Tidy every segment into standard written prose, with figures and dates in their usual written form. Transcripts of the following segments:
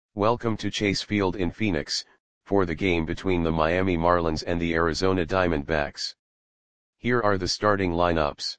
Welcome to Chase Field in Phoenix, for the game between the Miami Marlins and the Arizona Diamondbacks. Here are the starting lineups.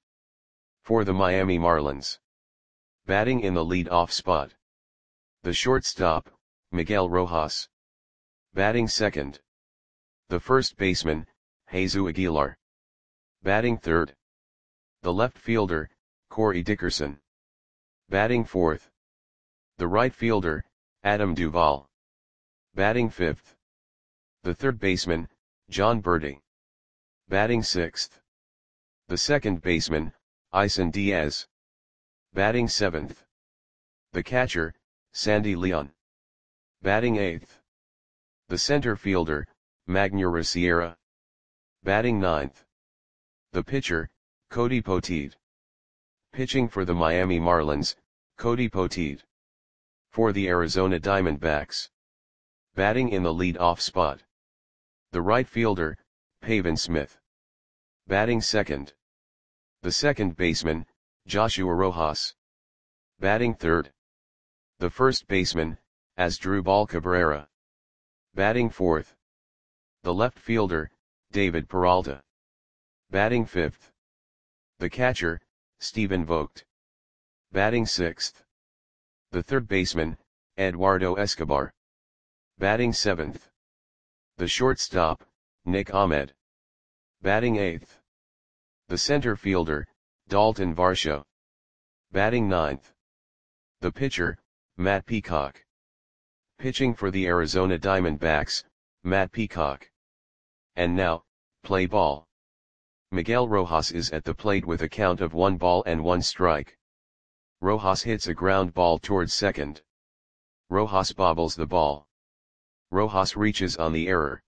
For the Miami Marlins. Batting in the lead-off spot. The shortstop, Miguel Rojas. Batting second. The first baseman, Jesus Aguilar. Batting third. The left fielder, Corey Dickerson. Batting fourth. The right fielder, Adam Duvall. Batting fifth. The third baseman, Jon Berti. Batting sixth. The second baseman, Isan Diaz. Batting seventh. The catcher, Sandy Leon. Batting eighth. The center fielder, Magneuris Sierra. Batting ninth. The pitcher, Cody Poteet. Pitching for the Miami Marlins, Cody Poteet. For the Arizona Diamondbacks. Batting in the lead-off spot. The right fielder, Pavin Smith. Batting second. The second baseman, Joshua Rojas. Batting third. The first baseman, Asdrubal Cabrera. Batting fourth. The left fielder, David Peralta. Batting fifth. The catcher, Stephen Vogt. Batting sixth. The third baseman, Eduardo Escobar. Batting seventh. The shortstop, Nick Ahmed. Batting eighth. The center fielder, Dalton Varsho. Batting ninth. The pitcher, Matt Peacock. Pitching for the Arizona Diamondbacks, Matt Peacock. And now, play ball. Miguel Rojas is at the plate with a count of 1-1 strike. Rojas hits a ground ball towards second. Rojas bobbles the ball. Rojas reaches on the error.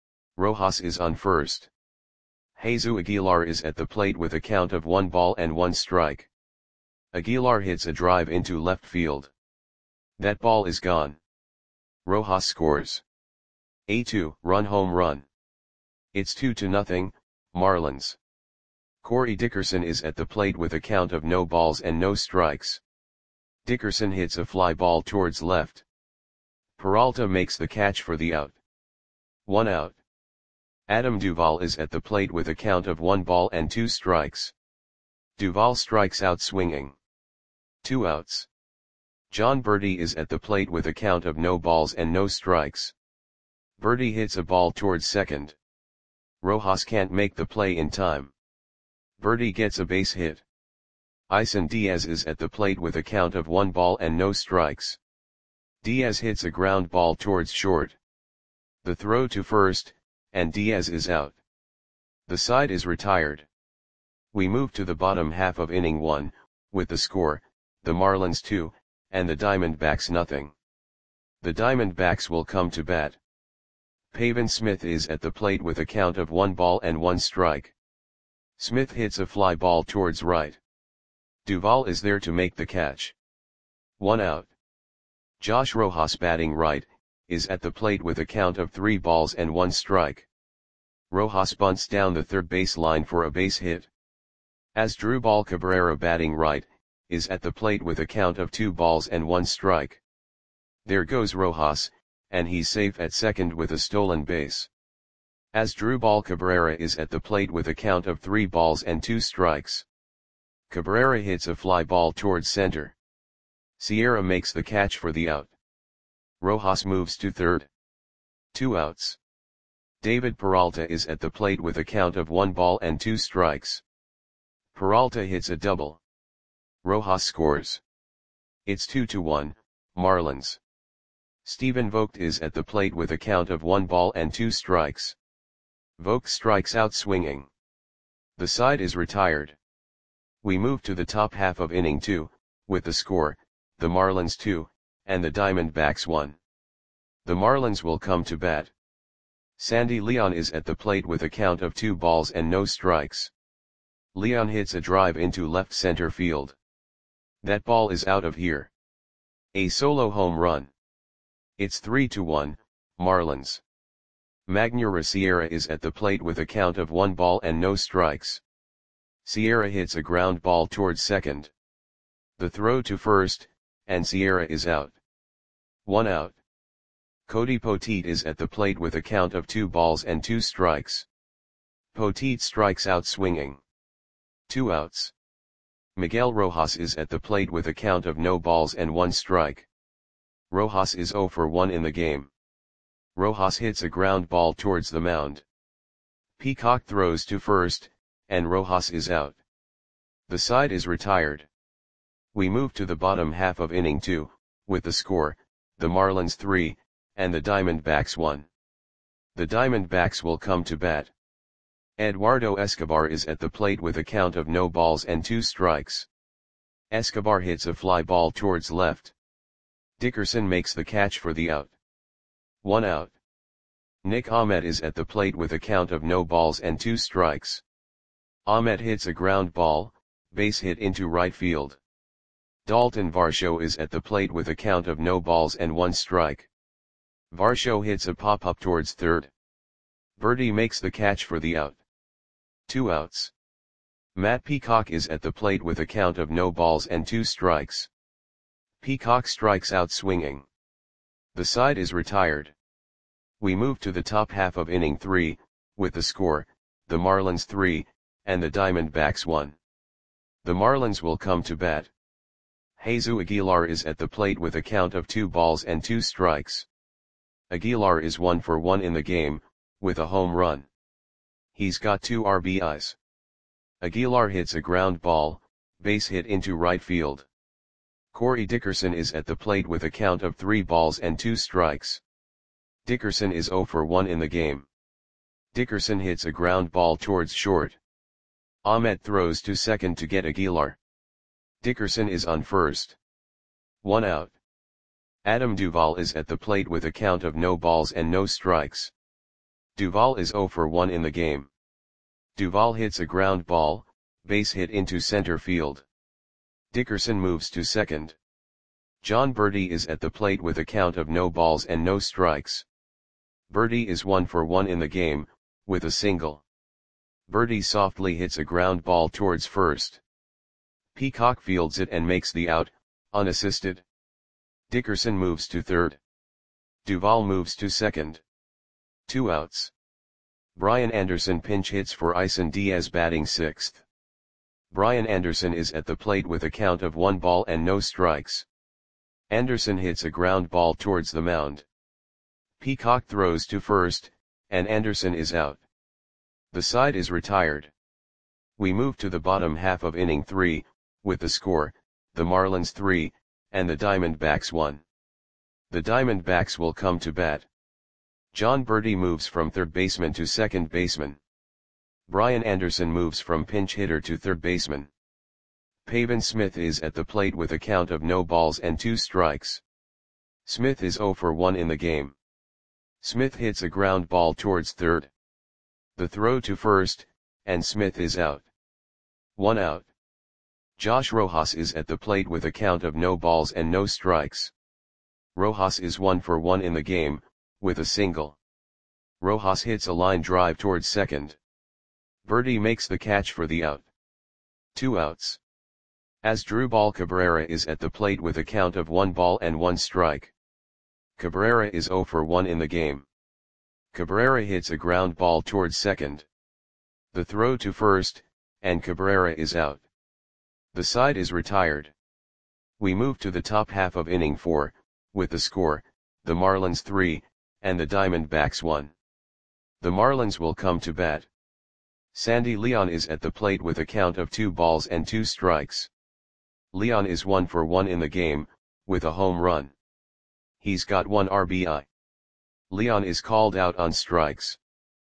Rojas is on first. Jesus Aguilar is at the plate with a count of 1-1 strike. Aguilar hits a drive into left field. That ball is gone. Rojas scores a 2-run home run. It's 2-0, Marlins. Corey Dickerson is at the plate with a count of no balls and no strikes. Dickerson hits a fly ball towards left. Peralta makes the catch for the out. 1 out. Adam Duvall is at the plate with a count of 1 ball and 2 strikes. Duvall strikes out swinging. 2 outs. Jon Berti is at the plate with a count of no balls and no strikes. Berti hits a ball towards second. Rojas can't make the play in time. Berti gets a base hit. Isan Diaz is at the plate with a count of 1 ball and no strikes. Diaz hits a ground ball towards short. The throw to first, and Diaz is out. The side is retired. We move to the bottom half of inning 1, with the score, the Marlins 2, and the Diamondbacks nothing. The Diamondbacks will come to bat. Pavin Smith is at the plate with a count of 1 ball and 1 strike. Smith hits a fly ball towards right. Duvall is there to make the catch. 1 out. Josh Rojas batting right, is at the plate with a count of 3 balls and 1 strike. Rojas bunts down the third base line for a base hit. Asdrubal Cabrera batting right, is at the plate with a count of 2 balls and 1 strike. There goes Rojas, and he's safe at second with a stolen base. Asdrubal Cabrera is at the plate with a count of 3 balls and 2 strikes. Cabrera hits a fly ball towards center. Sierra makes the catch for the out. Rojas moves to third. 2 outs. David Peralta is at the plate with a count of 1 ball and 2 strikes. Peralta hits a double. Rojas scores. It's 2-1, Marlins. Stephen Vogt is at the plate with a count of 1 ball and 2 strikes. Vogt strikes out swinging. The side is retired. We move to the top half of inning 2, with the score, the Marlins 2, and the Diamondbacks 1. The Marlins will come to bat. Sandy Leon is at the plate with a count of 2 balls and no strikes. Leon hits a drive into left center field. That ball is out of here. A solo home run. It's 3-1, Marlins. Magneuris Sierra is at the plate with a count of 1 ball and no strikes. Sierra hits a ground ball towards second. The throw to first, and Sierra is out. 1 out. Cody Poteet is at the plate with a count of 2 balls and 2 strikes. Poteet strikes out swinging. 2 outs. Miguel Rojas is at the plate with a count of no balls and 1 strike. Rojas is 0 for 1 in the game. Rojas hits a ground ball towards the mound. Peacock throws to first, and Rojas is out. The side is retired. We move to the bottom half of inning 2, with the score, the Marlins 3, and the Diamondbacks 1. The Diamondbacks will come to bat. Eduardo Escobar is at the plate with a count of no balls and 2 strikes. Escobar hits a fly ball towards left. Dickerson makes the catch for the out. 1 out. Nick Ahmed is at the plate with a count of no balls and 2 strikes. Ahmed hits a ground ball, base hit into right field. Dalton Varsho is at the plate with a count of no balls and 1 strike. Varsho hits a pop-up towards third. Birdie makes the catch for the out. 2 outs. Matt Peacock is at the plate with a count of no balls and 2 strikes. Peacock strikes out swinging. The side is retired. We move to the top half of inning 3, with the score, the Marlins 3, and the Diamondbacks 1. The Marlins will come to bat. Jesus Aguilar is at the plate with a count of 2 balls and 2 strikes. Aguilar is 1 for 1 in the game, with a home run. He's got 2 RBIs. Aguilar hits a ground ball, base hit into right field. Corey Dickerson is at the plate with a count of 3 balls and 2 strikes. Dickerson is 0 for 1 in the game. Dickerson hits a ground ball towards short. Ahmed throws to second to get Aguilar. Dickerson is on first. 1 out. Adam Duvall is at the plate with a count of no balls and no strikes. Duvall is 0 for 1 in the game. Duvall hits a ground ball, base hit into center field. Dickerson moves to second. John Birdie is at the plate with a count of no balls and no strikes. Birdie is 1 for 1 in the game, with a single. Birdie softly hits a ground ball towards first. Peacock fields it and makes the out, unassisted. Dickerson moves to third. Duvall moves to second. 2 outs. Brian Anderson pinch hits for Isan Diaz batting sixth. Brian Anderson is at the plate with a count of 1 ball and no strikes. Anderson hits a ground ball towards the mound. Peacock throws to first, and Anderson is out. The side is retired. We move to the bottom half of inning 3, with the score, the Marlins 3, and the Diamondbacks 1. The Diamondbacks will come to bat. John Birdie moves from third baseman to second baseman. Brian Anderson moves from pinch hitter to third baseman. Pavin Smith is at the plate with a count of no balls and 2 strikes. Smith is 0 for 1 in the game. Smith hits a ground ball towards third. The throw to first, and Smith is out. 1 out. Josh Rojas is at the plate with a count of no balls and no strikes. Rojas is 1 for 1 in the game, with a single. Rojas hits a line drive towards second. Birdie makes the catch for the out. 2 outs. Asdrubal Cabrera is at the plate with a count of 1 ball and 1 strike. Cabrera is 0 for 1 in the game. Cabrera hits a ground ball towards second. The throw to first, and Cabrera is out. The side is retired. We move to the top half of inning 4, with the score, the Marlins 3, and the Diamondbacks 1. The Marlins will come to bat. Sandy Leon is at the plate with a count of 2 balls and 2 strikes. Leon is 1 for 1 in the game, with a home run. He's got 1 RBI. Leon is called out on strikes.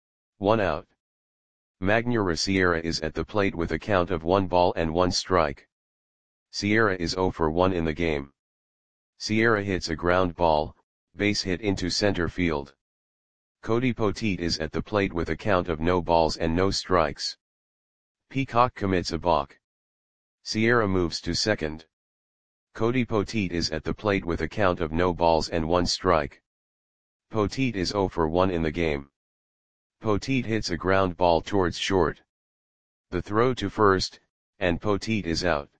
1 out. Magneuris Sierra is at the plate with a count of 1 ball and 1 strike. Sierra is 0 for 1 in the game. Sierra hits a ground ball, base hit into center field. Cody Poteet is at the plate with a count of no balls and no strikes. Peacock commits a balk. Sierra moves to second. Cody Poteet is at the plate with a count of no balls and 1 strike. Poteet is 0 for 1 in the game. Poteet hits a ground ball towards short. The throw to first, and Poteet is out.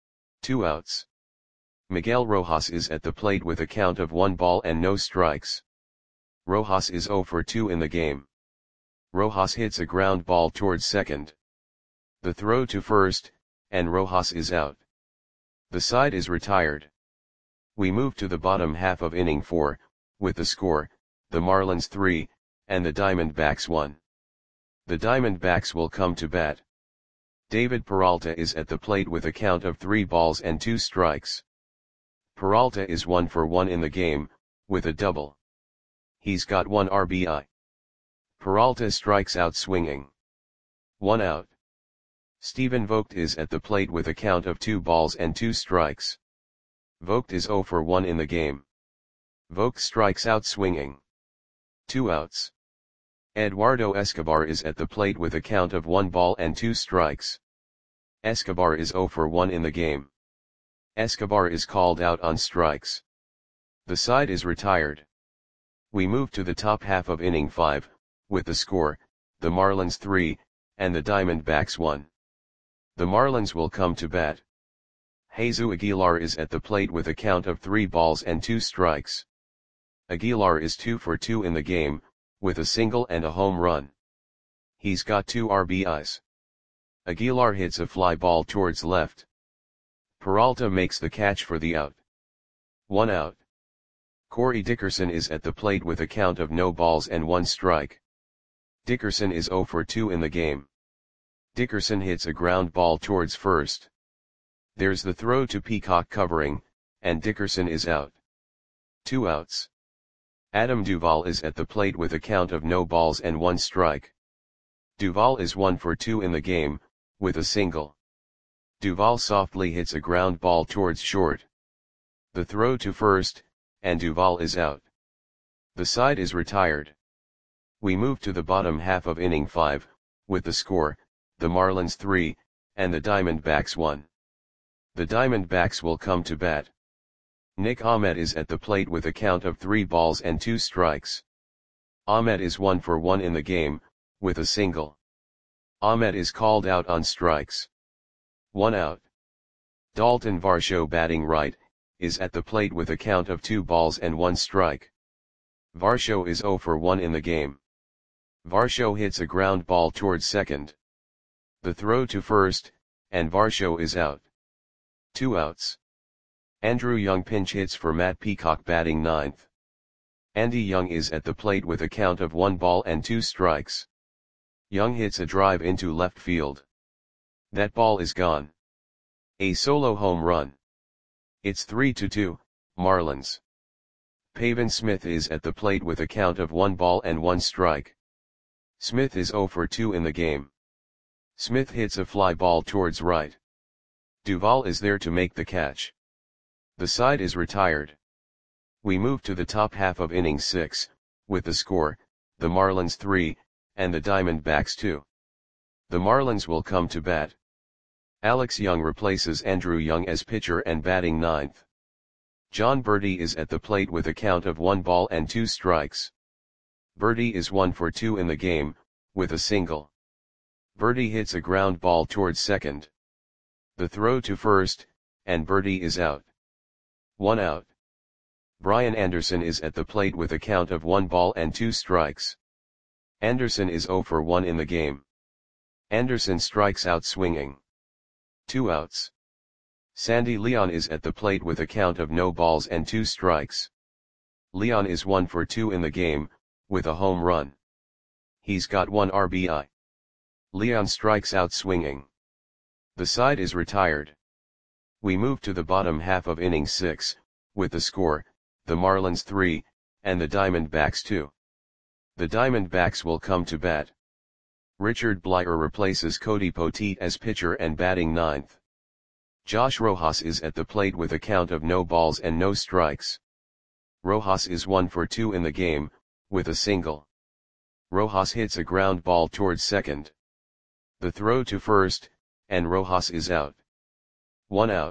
2 outs. Miguel Rojas is at the plate with a count of 1 ball and no strikes. Rojas is 0 for 2 in the game. Rojas hits a ground ball towards second. The throw to first, and Rojas is out. The side is retired. We move to the bottom half of inning 4, with the score, the Marlins 3, and the Diamondbacks 1. The Diamondbacks will come to bat. David Peralta is at the plate with a count of 3 balls and 2 strikes. Peralta is 1 for 1 in the game, with a double. He's got 1 RBI. Peralta strikes out swinging. 1 out. Stephen Vogt is at the plate with a count of 2 balls and 2 strikes. Vogt is 0 for 1 in the game. Vogt strikes out swinging. 2 outs. Eduardo Escobar is at the plate with a count of 1 ball and 2 strikes. Escobar is 0 for 1 in the game. Escobar is called out on strikes. The side is retired. We move to the top half of inning 5, with the score, the Marlins 3, and the Diamondbacks 1. The Marlins will come to bat. Jesus Aguilar is at the plate with a count of 3 balls and 2 strikes. Aguilar is 2 for 2 in the game, with a single and a home run. He's got 2 RBIs. Aguilar hits a fly ball towards left. Peralta makes the catch for the out. 1 out. Corey Dickerson is at the plate with a count of no balls and 1 strike. Dickerson is 0 for 2 in the game. Dickerson hits a ground ball towards first. There's the throw to Peacock covering, and Dickerson is out. 2 outs. Adam Duvall is at the plate with a count of no balls and 1 strike. Duvall is 1 for 2 in the game, with a single. Duvall softly hits a ground ball towards short. The throw to first, and Duvall is out. The side is retired. We move to the bottom half of inning 5, with the score, the Marlins 3, and the Diamondbacks 1. The Diamondbacks will come to bat. Nick Ahmed is at the plate with a count of 3 balls and 2 strikes. Ahmed is 1 for 1 in the game, with a single. Ahmed is called out on strikes. 1 out. Dalton Varsho, batting right, is at the plate with a count of 2 balls and 1 strike. Varsho is 0 for 1 in the game. Varsho hits a ground ball towards second. The throw to first, and Varsho is out. 2 outs. Andrew Young pinch hits for Matt Peacock, batting ninth. Andy Young is at the plate with a count of 1 ball and 2 strikes. Young hits a drive into left field. That ball is gone. A solo home run. It's 3-2, Marlins. Pavin Smith is at the plate with a count of 1 ball and 1 strike. Smith is 0 for 2 in the game. Smith hits a fly ball towards right. Duvall is there to make the catch. The side is retired. We move to the top half of inning 6, with the score, the Marlins 3, and the Diamondbacks 2. The Marlins will come to bat. Alex Young replaces Andrew Young as pitcher and batting ninth. John Berti is at the plate with a count of 1 ball and 2 strikes. Berti is 1 for 2 in the game, with a single. Berti hits a ground ball towards second. The throw to first, and Berti is out. 1 out. Brian Anderson is at the plate with a count of 1 ball and 2 strikes. Anderson is 0 for 1 in the game. Anderson strikes out swinging. 2 outs. Sandy Leon is at the plate with a count of no balls and 2 strikes. Leon is 1 for 2 in the game, with a home run. He's got 1 RBI. Leon strikes out swinging. The side is retired. We move to the bottom half of inning 6, with the score, the Marlins 3, and the Diamondbacks 2. The Diamondbacks will come to bat. Richard Bleier replaces Cody Poteet as pitcher and batting ninth. Josh Rojas is at the plate with a count of no balls and no strikes. Rojas is 1 for 2 in the game, with a single. Rojas hits a ground ball towards second. The throw to first, and Rojas is out. 1 out.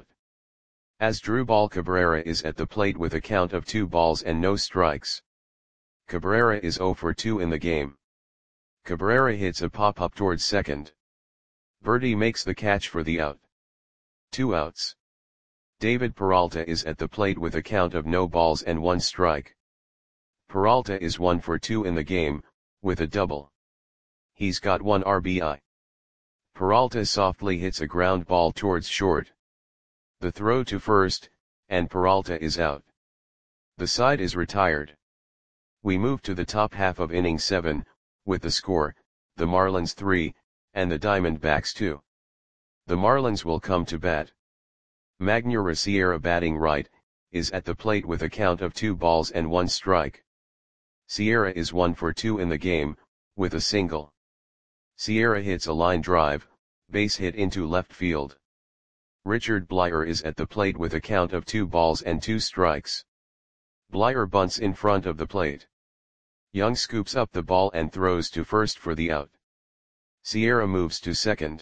Asdrubal Cabrera is at the plate with a count of 2 balls and no strikes. Cabrera is 0 for 2 in the game. Cabrera hits a pop-up towards second. Berti makes the catch for the out. 2 outs. David Peralta is at the plate with a count of no balls and 1 strike. Peralta is 1 for 2 in the game, with a double. He's got 1 RBI. Peralta softly hits a ground ball towards short. The throw to first, and Peralta is out. The side is retired. We move to the top half of inning 7, with the score, the Marlins 3, and the Diamondbacks 2. The Marlins will come to bat. Magneuris Sierra, batting right, is at the plate with a count of 2 balls and 1 strike. Sierra is 1 for 2 in the game, with a single. Sierra hits a line drive, base hit into left field. Richard Bleier is at the plate with a count of 2 balls and 2 strikes. Bleier bunts in front of the plate. Young scoops up the ball and throws to first for the out. Sierra moves to second.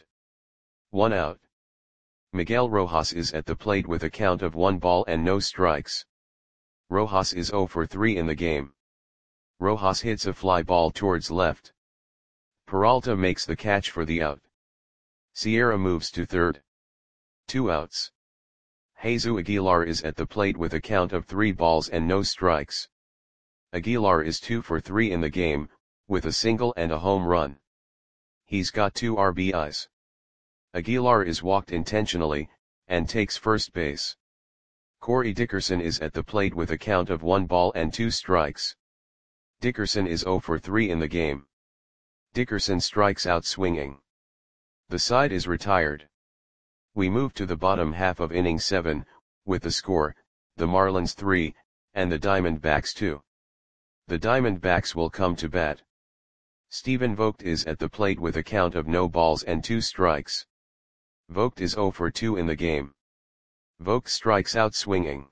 1 out. Miguel Rojas is at the plate with a count of 1 ball and no strikes. Rojas is 0 for 3 in the game. Rojas hits a fly ball towards left. Peralta makes the catch for the out. Sierra moves to third. 2 outs. Jesus Aguilar is at the plate with a count of 3 balls and no strikes. Aguilar is 2 for 3 in the game, with a single and a home run. He's got 2 RBIs. Aguilar is walked intentionally, and takes first base. Corey Dickerson is at the plate with a count of 1 ball and 2 strikes. Dickerson is 0 for 3 in the game. Dickerson strikes out swinging. The side is retired. We move to the bottom half of inning 7, with the score, the Marlins 3, and the Diamondbacks 2. The Diamondbacks will come to bat. Stephen Vogt is at the plate with a count of no balls and 2 strikes. Vogt is 0 for 2 in the game. Vogt strikes out swinging.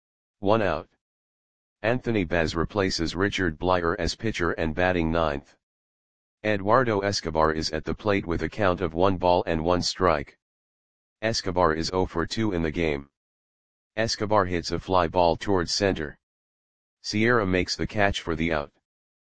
1 out. Anthony Baz replaces Richard Bleier as pitcher and batting ninth. Eduardo Escobar is at the plate with a count of 1 ball and 1 strike. Escobar is 0 for 2 in the game. Escobar hits a fly ball towards center. Sierra makes the catch for the out.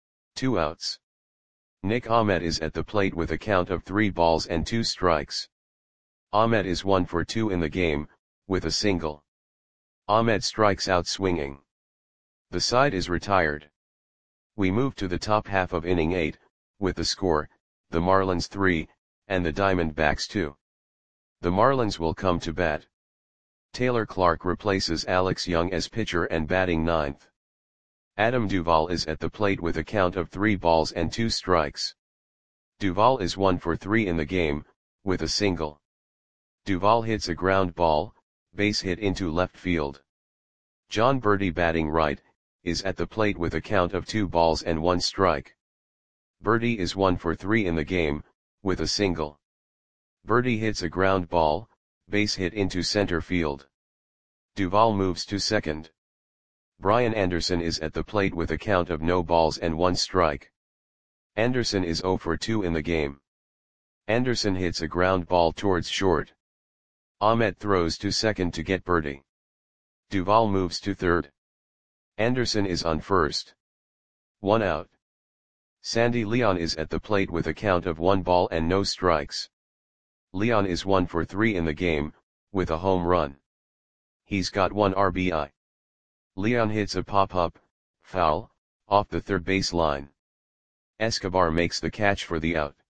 2 outs. Nick Ahmed is at the plate with a count of 3 balls and 2 strikes. Ahmed is 1 for 2 in the game, with a single. Ahmed strikes out swinging. The side is retired. We move to the top half of inning 8, with the score, the Marlins 3, and the Diamondbacks 2. The Marlins will come to bat. Taylor Clark replaces Alex Young as pitcher and batting ninth. Adam Duvall is at the plate with a count of 3 balls and 2 strikes. Duvall is 1 for 3 in the game, with a single. Duvall hits a ground ball, base hit into left field. John Berti, batting right, is at the plate with a count of 2 balls and 1 strike. Berti is 1 for 3 in the game, with a single. Berti hits a ground ball, base hit into center field. Duvall moves to second. Brian Anderson is at the plate with a count of no balls and 1 strike. Anderson is 0 for 2 in the game. Anderson hits a ground ball towards short. Ahmed throws to second to get Berti. Duvall moves to third. Anderson is on first. 1 out. Sandy Leon is at the plate with a count of 1 ball and no strikes. Leon is 1 for 3 in the game, with a home run. He's got 1 RBI. Leon hits a pop-up, foul, off the third base line. Escobar makes the catch for the out.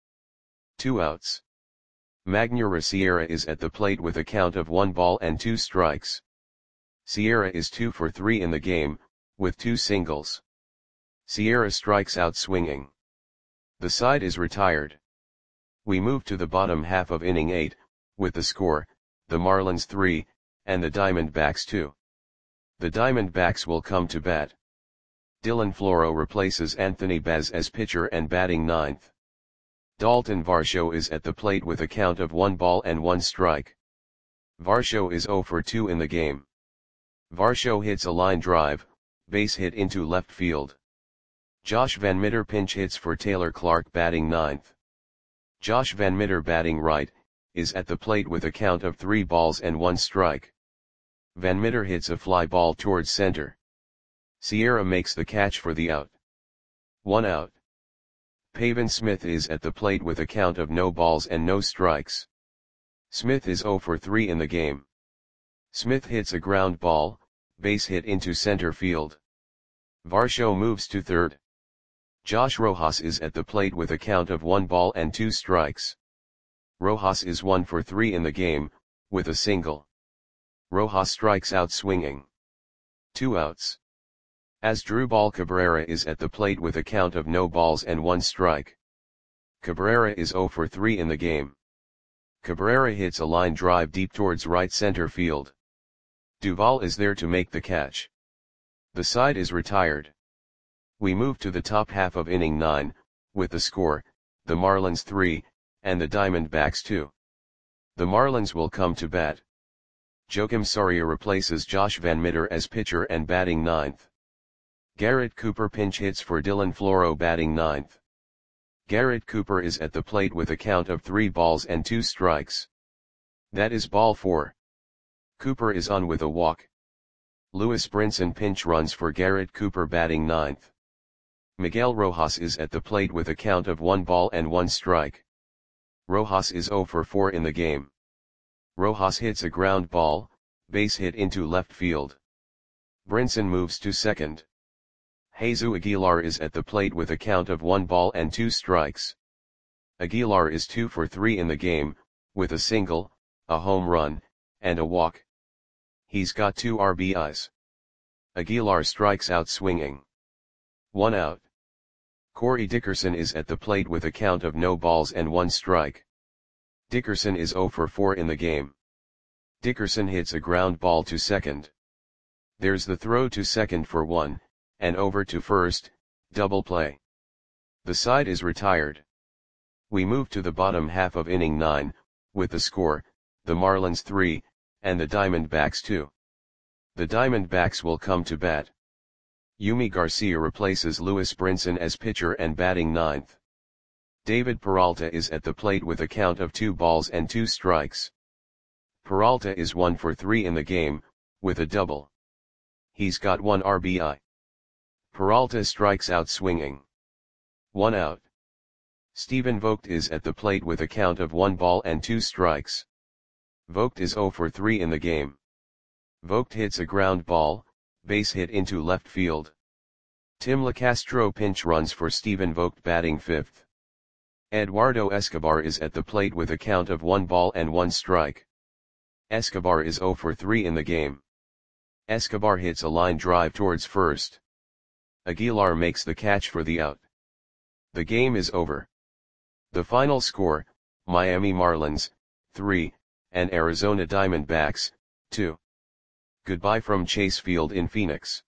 2 outs. Magneuris Sierra is at the plate with a count of 1 ball and 2 strikes. Sierra is 2 for 3 in the game, with 2 singles. Sierra strikes out swinging. The side is retired. We move to the bottom half of inning 8, with the score, the Marlins 3, and the Diamondbacks 2. The Diamondbacks will come to bat. Dylan Floro replaces Anthony Baz as pitcher and batting ninth. Dalton Varsho is at the plate with a count of 1 ball and 1 strike. Varsho is 0 for 2 in the game. Varsho hits a line drive, base hit into left field. Josh Van Meter pinch hits for Taylor Clark, batting ninth. Josh Van Meter, batting right, is at the plate with a count of 3 balls and 1 strike. Van Meter hits a fly ball towards center. Sierra makes the catch for the out. 1 out. Pavin Smith is at the plate with a count of no balls and no strikes. Smith is 0 for 3 in the game. Smith hits a ground ball, base hit into center field. Varsho moves to third. Josh Rojas is at the plate with a count of 1 ball and 2 strikes. Rojas is 1 for 3 in the game, with a single. Rojas strikes out swinging. 2 outs. Asdrubal Cabrera is at the plate with a count of no balls and 1 strike. Cabrera is 0 for 3 in the game. Cabrera hits a line drive deep towards right center field. Duvall is there to make the catch. The side is retired. We move to the top half of inning 9, with the score, the Marlins 3, and the Diamondbacks 2. The Marlins will come to bat. Joakim Soria replaces Josh Van Meter as pitcher and batting 9th. Garrett Cooper pinch hits for Dylan Floro batting 9th. Garrett Cooper is at the plate with a count of 3 balls and 2 strikes. That is ball 4. Cooper is on with a walk. Lewis Brinson pinch runs for Garrett Cooper batting 9th. Miguel Rojas is at the plate with a count of 1 ball and 1 strike. Rojas is 0 for 4 in the game. Rojas hits a ground ball, base hit into left field. Brinson moves to second. Jesus Aguilar is at the plate with a count of 1 ball and 2 strikes. Aguilar is 2 for 3 in the game, with a single, a home run, and a walk. He's got 2 RBIs. Aguilar strikes out swinging. 1 out. Corey Dickerson is at the plate with a count of no balls and 1 strike. Dickerson is 0 for 4 in the game. Dickerson hits a ground ball to second. There's the throw to second for 1, and over to first, double play. The side is retired. We move to the bottom half of inning 9, with the score, the Marlins 3, and the Diamondbacks 2. The Diamondbacks will come to bat. Yumi Garcia replaces Lewis Brinson as pitcher and batting 9th. David Peralta is at the plate with a count of 2 balls and 2 strikes. Peralta is 1 for 3 in the game, with a double. He's got 1 RBI. Peralta strikes out swinging. 1 out. Stephen Vogt is at the plate with a count of 1 ball and 2 strikes. Vogt is 0 for 3 in the game. Vogt hits a ground ball, base hit into left field. Tim LaCastro pinch runs for Stephen Vogt batting 5th. Eduardo Escobar is at the plate with a count of 1 ball and 1 strike. Escobar is 0 for 3 in the game. Escobar hits a line drive towards first. Aguilar makes the catch for the out. The game is over. The final score, Miami Marlins, 3, and Arizona Diamondbacks, 2. Goodbye from Chase Field in Phoenix.